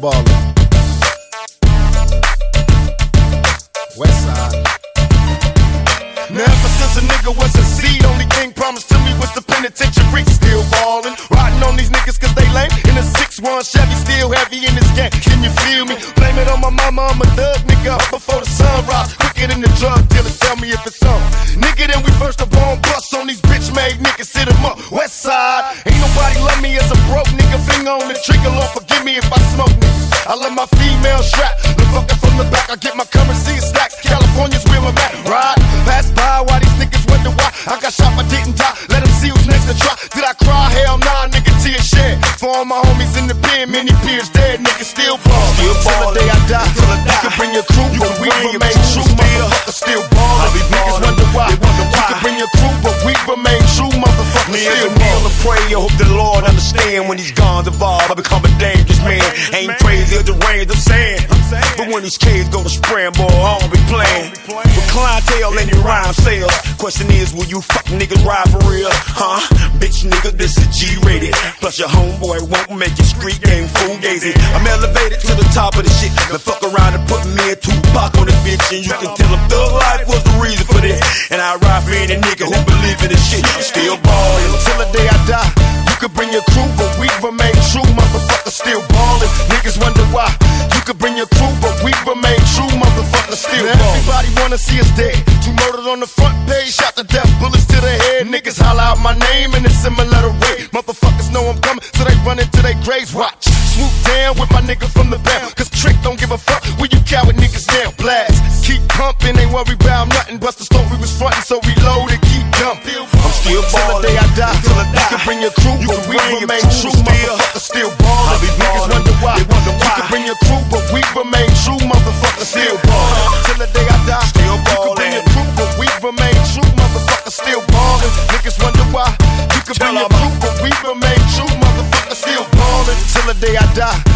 ballin'. Westside. Now ever since a nigga was a seed, only thing promised to me was the penitentiary. Still ballin', riding on these niggas cause they lame. In a 6-1 Chevy, still heavy in this gang. Can you feel me? Blame it on my mama, I'm a thug nigga. Up before the sunrise, quicker than the drug dealer. Tell me if it's on. Nigga, then we first up on bus on these bitch-made niggas. Sit 'em up, Westside. Ain't nobody love me as a broke nigga. Finger on the trigger, Lord forgive me if I smoke niggas. I love my female strap. The fucker from the back, I get my currency in stacks. California's where I'm at. Ride, pass by while these niggas wonder why I got shot but didn't die. Let them see who's next to try. Did I cry? Hell nah, nigga, tear shed. For all my homies in the pen, many peers dead. Niggas still ballin'. Till the day I die. You can bring your crew, but we remain true. Motherfuckers still ballin'. Niggas wonder why. You can bring your crew, but we remain true. Motherfuckers still ballin'. Pray, I hope the Lord understand. When he's gone, evolve, I become a dangerous man. Ain't crazy or deranged, I'm saying. But when these kids go to spraying, boy, I don't be playing. With clientele and your rhyme sales. Question is, will you fuck niggas ride for real? Huh? Bitch nigga, this is G-rated. Plus your homeboy won't make your street game fugazi. I'm elevated to the top of the shit. Now fuck around and put me and Tupac on this bitch. And you can tell them thug life was the reason for this. And I ride for any nigga who believe in this shit. I'm still ballin'. Till the day I die. You could bring your crew, but we remain true. Motherfuckers still ballin'. Niggas wonder why. You could bring your crew, but we remain true. Motherfuckers still ballin'. Everybody wanna see us dead. 2 murdered on the front page, shot to death, bullets to the head. Niggas holler out my name in a similar way. Motherfuckers know I'm coming, so they run into their graves. Watch, swoop down with my nigga from the band. Cause Trick don't give a fuck when you coward niggas down. Blast, keep pumping, ain't worry about nothing. Bust the story was frontin', so reload and keep dumping. I'm still ballin'. Till the day I die. You can bring your crew, but we remain true. Motherfuckers still ballin'. Niggas wonder why. You can bring your crew, but we remain true. Motherfuckers still ballin'. Till the day I die. Still You can bring ballin'. your crew, but we remain true. Motherfuckers still ballin'. Niggas wonder why. You can bring your crew, but we remain true. Motherfuckers still ballin'. Till the day I die.